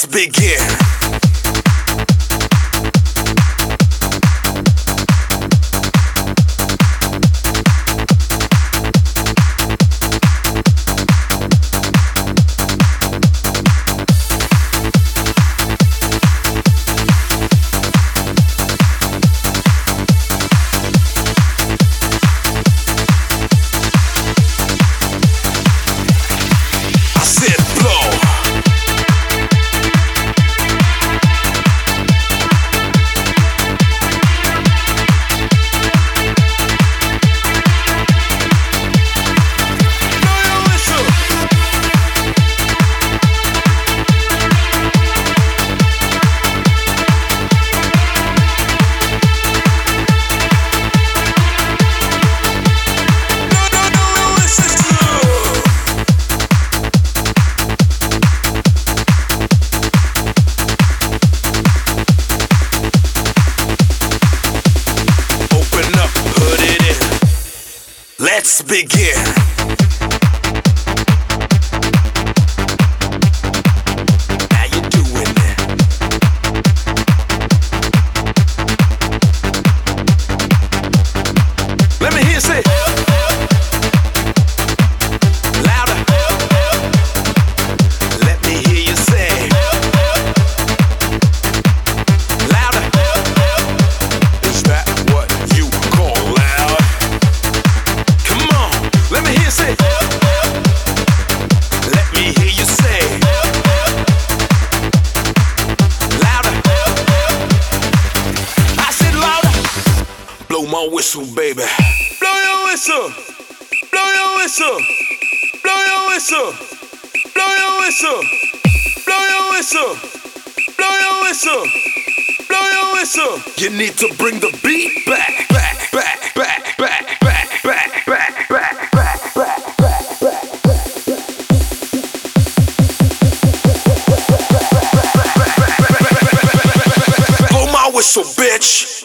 Let's begin. Let's begin. How you doing there? Let me hear you say louder. Let me hear you say louder. Is that what you call loud? Let me hear you say. Let me hear you say. Louder. I said louder. Blow my whistle, baby. Blow your whistle. Blow your whistle. Blow your whistle. Blow your whistle. Blow your whistle. Blow your whistle. Blow your whistle. You need to bring the beat back, back, back, back, back, back, back, back, back. Whistle, bitch.